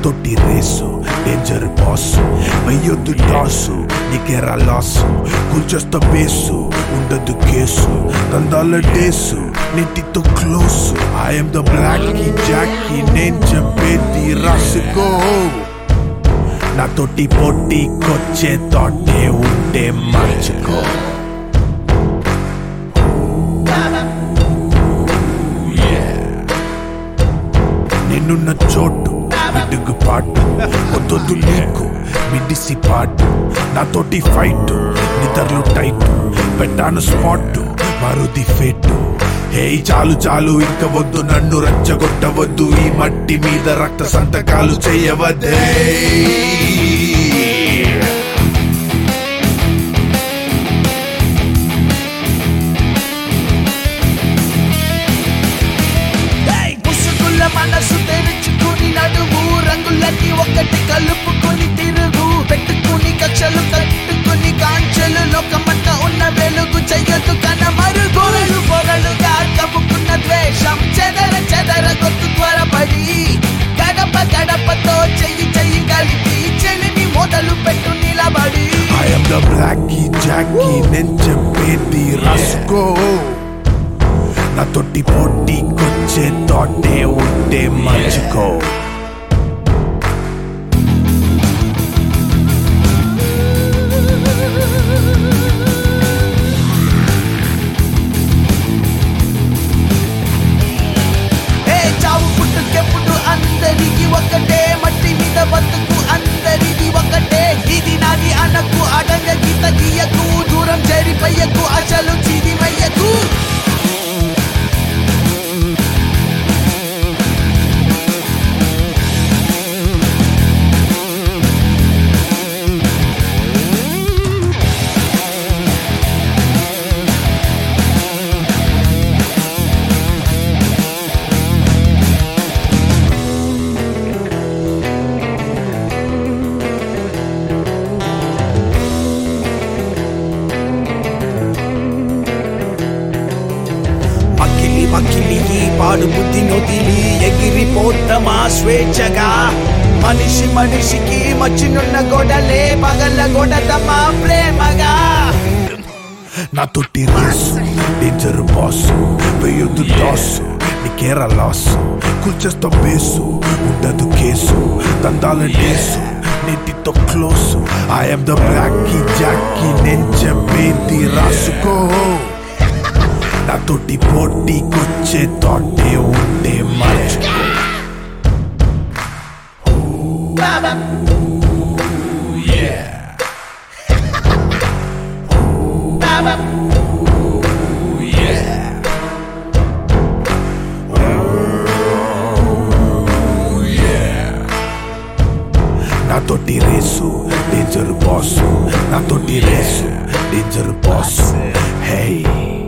నాతోటి race danger boss వెయ్యొద్దు toss నీకేరా లాసు కూల్చేస్తా బేసు ఉండదు కేసు దందాల డేసు నీటితో close I'm the blacky jockey నేను చెప్పేది రాసుకో నాతోటి పోటీకొచ్చే తోటే ఉంటే మార్చుకో నేనున్న చోటు విడుగు పాటు వద్దొద్దు లీకు మిడిసి పాటు నాతోటి ఫైట్ నిద్రలు టైట్ పెట్టాను స్పాట్ మరుది ఫేటు హే చాలు చాలు ఇంక వద్దు నన్ను రచ్చగొట్టవద్దు ఈ మట్టి మీద రక్త సంతకాలు చేయవద్దే మనసు తెరుచుకుని నడువు రంగులన్నీ ఒకటి కలుపుకొని తిరుగు పెట్టుకుని కక్షలు కట్టుకుని కాంచెలు లోకమంతా ఉన్న వెలుగు చెయ్యదు కన మరుగోలు పొరలుగా కమ్ముకున్న ద్వేషం చెదర చెదర గొత్తు త్వరపడి గడప గడపతో చెయ్యి చెయ్యి కలిపి చెలిని మొదలు పెట్టు నిలబడి ఐఎమ్ ద బ్లాకీ జాకీ నేను చెప్పేది రాసుకో నాతోటి పోటీకొచ్చే తోటే ఉంటే మర్చికో చావు పుట్టుకెప్పుడు అందరికీ ఒకటే మట్టి మీద బతుకు అందరిది ఒకటే ఇది నాది అనకు అడంగ గీత గీయకు దూరం జరిపయ్యకు అసలు చిదిమయ్యకు మకిలి పాడు బుద్ధి నొదిలి ఎగిరిపోతామా స్వేచ్ఛగా మనిషి మనిషికి మచ్చినున్న గొడలే పగల గొడతమా ప్రేమగా నాతోటి రేసు డేంజర్ బాసు వెయ్యొద్దు టాసు నీకేరా లాసు కూల్చేస్తా బేసు ఉండదు కేసు దందాల డేసు నీటితో close I'm the blacky jockey నేను చెప్పేది రాసుకో నాతోటి పోటీకొచ్చే తోటే ఉంటే మార్చుకో నాతోటి రేసు డేంజర్ బాసు నాతోటి రేసు డేంజర్ బాసు హే